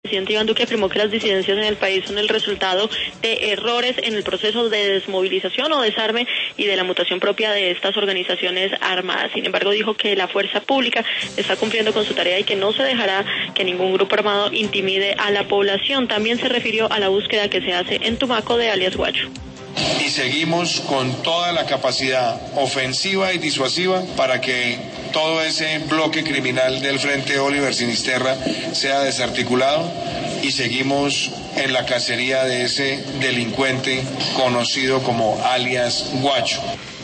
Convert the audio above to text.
El presidente Iván Duque afirmó que las disidencias en el país son el resultado de errores en el proceso de desmovilización o desarme y de la mutación propia de estas organizaciones armadas. Sin embargo, dijo que la fuerza pública está cumpliendo con su tarea y que no se dejará que ningún grupo armado intimide a la población. También se refirió a la búsqueda que se hace en Tumaco de alias Guacho. Y seguimos con toda la capacidad ofensiva y disuasiva para que todo ese bloque criminal del Frente Oliver Sinisterra sea desarticulado, y seguimos en la cacería de ese delincuente conocido como alias Guacho.